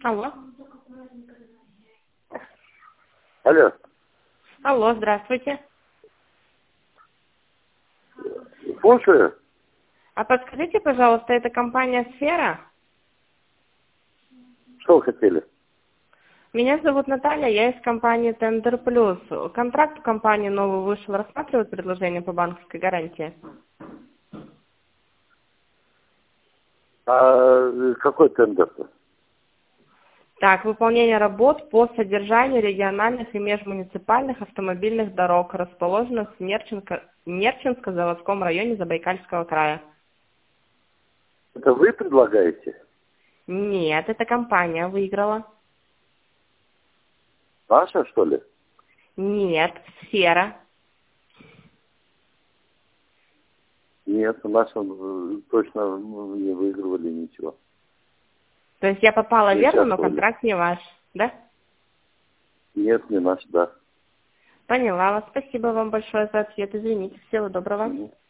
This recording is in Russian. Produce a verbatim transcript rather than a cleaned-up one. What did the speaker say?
Алло. Алло. Алло, здравствуйте. Слушаю. А подскажите, пожалуйста, это компания «Сфера»? Что вы хотели? Меня зовут Наталья, я из компании «Тендер Плюс». Контракт в компании новый вышел. Рассматривают предложение по банковской гарантии? А какой тендер-то? Так, выполнение работ по содержанию региональных и межмуниципальных автомобильных дорог, расположенных в Нерчинско- Нерчинско-заводском районе Забайкальского края. Это вы предлагаете? Нет, эта компания выиграла. Наша, что ли? Нет, «Сфера». Нет, наша э, точно ну, не выигрывали ничего. То есть я попала Не верно, но участвовали. контракт не ваш, да? Нет, не наш, да. Поняла вас. Спасибо вам большое за ответ. Извините. Всего доброго. Мгм.